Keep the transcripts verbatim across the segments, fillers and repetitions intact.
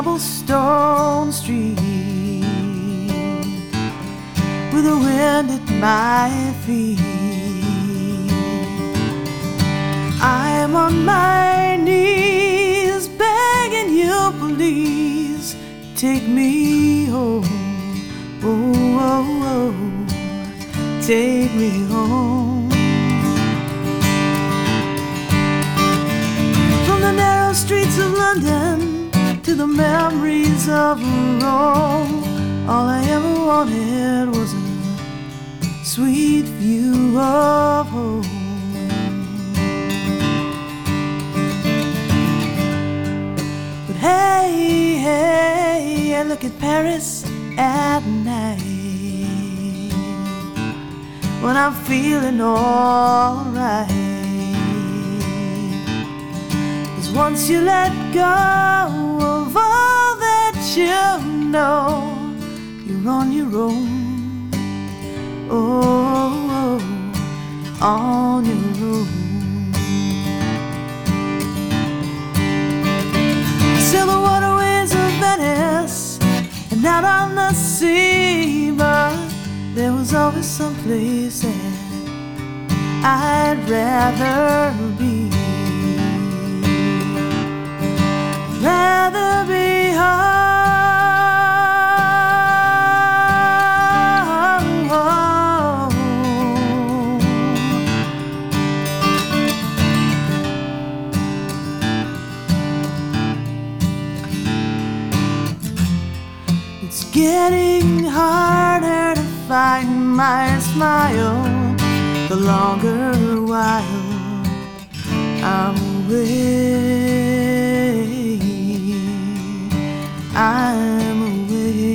cobblestone street with the wind at my feet. I am on my knees begging you, please take me home. Oh, oh, oh, take me home. From the narrow streets of London to the memories of Rome, all I ever wanted was a sweet view of home. But hey, hey, I look at Paris at night when I'm feeling alright. 'Cause once you let go of all that you know, you're on your own. Oh, oh, on your own. Sail the waterways of Venice and out on the sea, but there was always some place that I'd rather be. Rather be home. It's getting harder to find my smile the longer while I'm away. I'm away.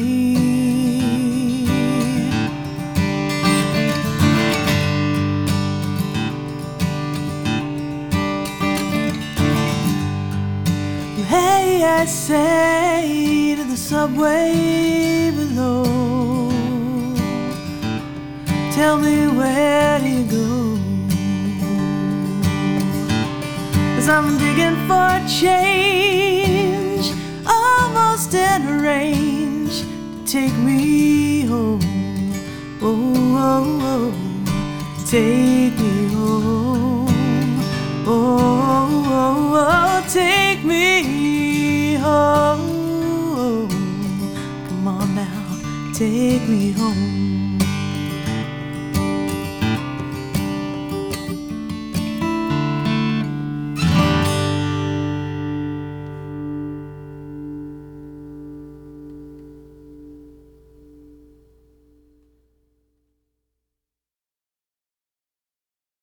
Hey, I say to the subway below, tell me where do you go? 'Cause I'm digging for change, almost in range to take me home. Oh, oh, oh, take me home. Oh, oh, oh, take me home. Come on now, take me home.